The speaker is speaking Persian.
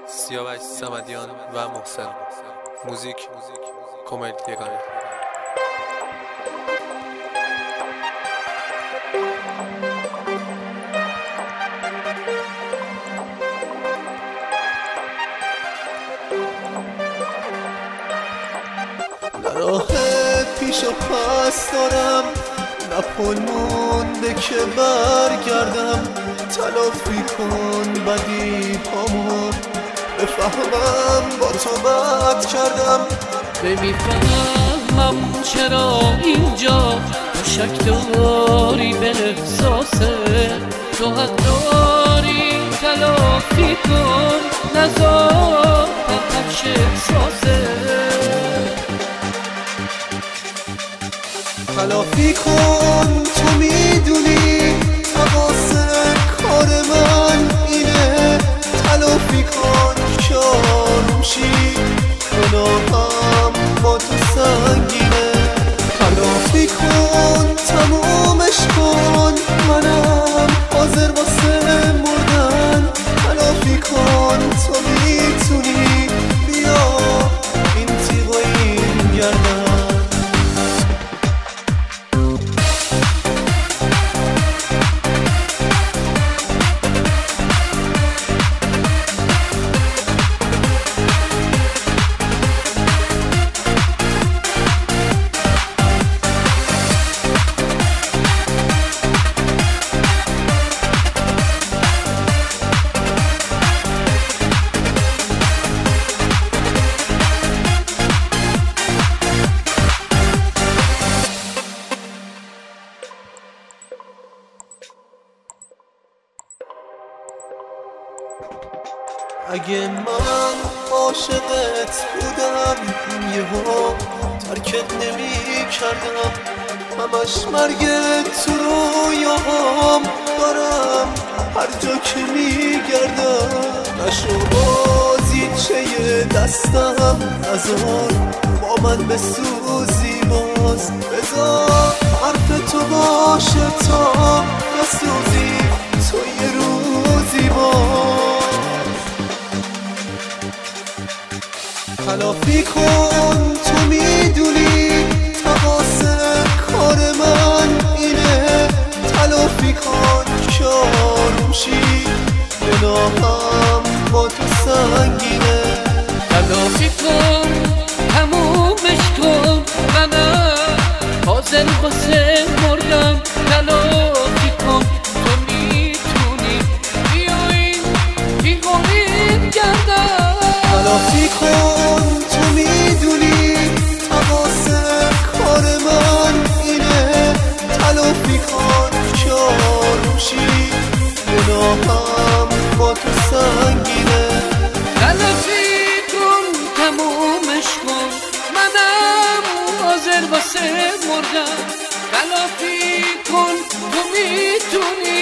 سیاوش صمدیان و محسن. موزیک کمیل یگانه. راه پیش و پس دارم، نپل مونده که برگردم. تلافی کن بدی پامو، بفهمم با تو بد کردم. نمیفهمم چرا اینجا تو شک داری به احساسه، تو حق داری تلافی کن، نذار پخش احساسه. تلافی کن، تو میدونی تقاصر کار من اینه. تلافی کن که آروم شی، گناهم با تو سنگینه. تلافی کن، تمومش کن، منم حاضر واسه مردن. تلافی کن، تو میتونی، بیا این تیغ و این گردن. اگه من عاشقت بودم یهو ترکت نمی کردم. همش مرگ تو رویاهام دارم، هر جا که میگردم. نشو بازیچه دستم، نذار با من بسوزی باز. بذار حرف تو باشه تا نسوزی تو یه روزی باز. تلافی کن، تو میدونی تقاصر کار من اینه. تلافی کن که آروم شی، گناهم با تو سنگینه. تلافی کن، تمومش کن، منم حاضر واسه مردم. تلافی کن، تو میتونی، بیا این بیگانه گردم. تلافی کن، تو میدونی تقاصر کار من اینه. تلافی کن که آروم شی، گناهم با تو سنگینه. تلافی کن، تمومش کن، منم حاضر واسه مردم. تلافی کن، تو میتونی،